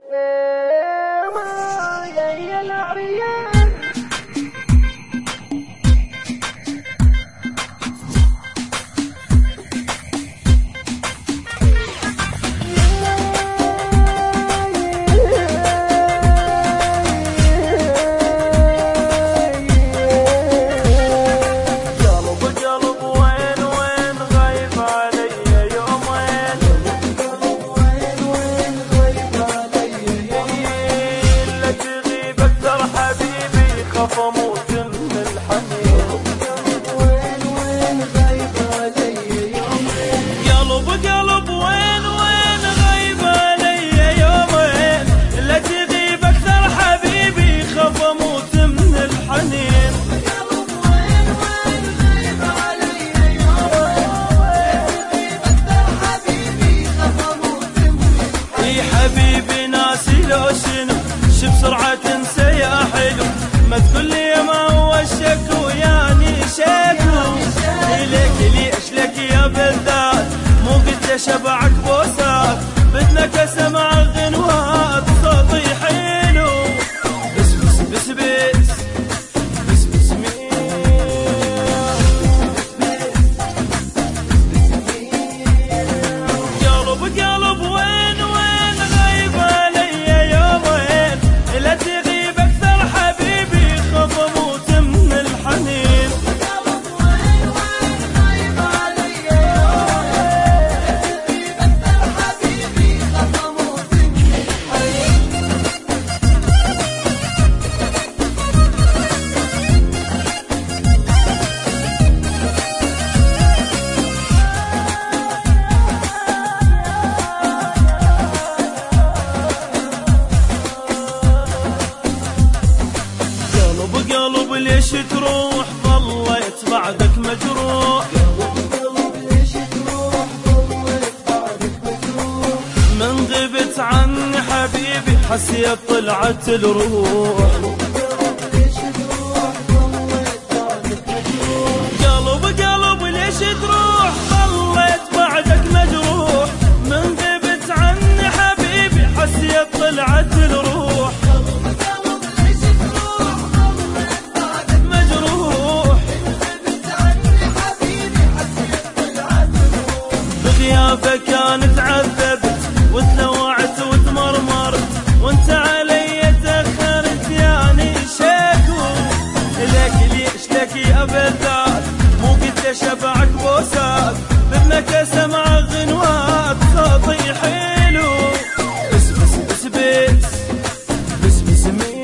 يا العريان فموت من الحنين. وين غايب علي يومين قلب وين غايب علي يومين. لا تغيب اكثر حبيبي خاف اموت من الحنين. قلب وين غايب علي يومين. لا تغيب اكثر حبيبي خاف اموت من الحنين. يا حبيبي ناسي لو شنو شو بسرعة تنسى يا حلو. ما تقول لي ما هو الشك وياني شكو. ليش لك يا بالذات مو قلت شبعك بوسات. بدنك اسمع غنوات صوتي حلو. بس بس بس بس بس بس قلب وين غايب علي يومين. لا تغيب اكثر حبيبي خاف اموت من الحنين. قلب وين غايب علي يومين. لا تغيب اكثر حبيبي خاف اموت من الحنين. قلب ليش تروح ظليت بعدك مجروح. قلب ليش تروح ظليت بعدك مجروح. من غبت عني حبيبي حسيت طلعت الروح. قلب ليش تروح ظليت بعدك مجروح. قلب ليش تروح ظليت بعدك مجروح. من غبت عني حبيبي حسيت طلعت الروح. قلب ليش تروح ظليت بعدك مجروح غبت عني حبيبي حسيت طلعت الروح. بغيابك كانت عذبت وتلوعت وتمرمرت. وانت علي تأخرت ياني شكو. ليش لك يا بالذات مو قلت شبعك بوسات. بدنك اسمع غنوات صوتي حلو. بس بس بس بس بس بس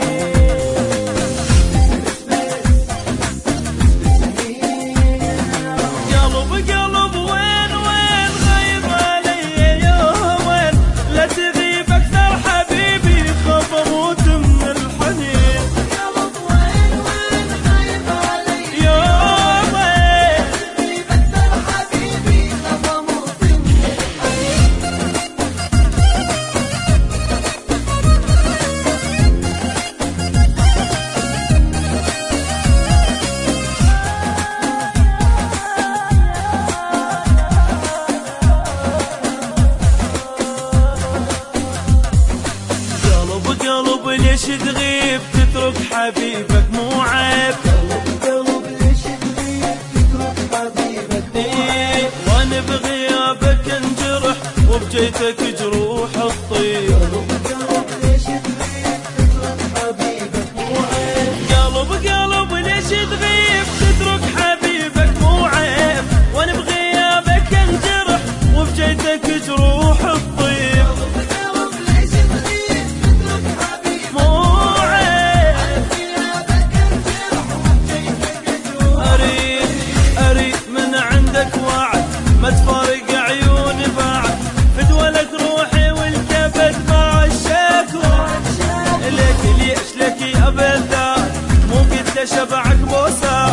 قلب وين غايب علي يومين. لا تغيب اكثر حبيبي خاف اموت من الحنين. قلب وين غايب علي يومين. تغيب اكثر حبيبي خاف اموت من الحنين. قلب ليش تغيب تترك حبيبك مو عيب. قلب ليش تغيب تترك حبيبك مو عيب. وانا بغيابك انجرح وبجيتك جروح الطيب. قلب ليش تغيب تترك حبيبك مو عيب. قلب ليش تغيب تترك حبيبك مو عيب. وانا بغيابك انجرح وبجيتك جروح الطيب. قلب ليش تغيب تترك حبيبك مو عيب. غيابك انجرح وجيتك جروح. اريد من عندك وعد ما تفارق عيوني بعد. فدولك روحي والكبد مع الشكوى. ليش لك يا بالذات مو قلت شبعك بوسات.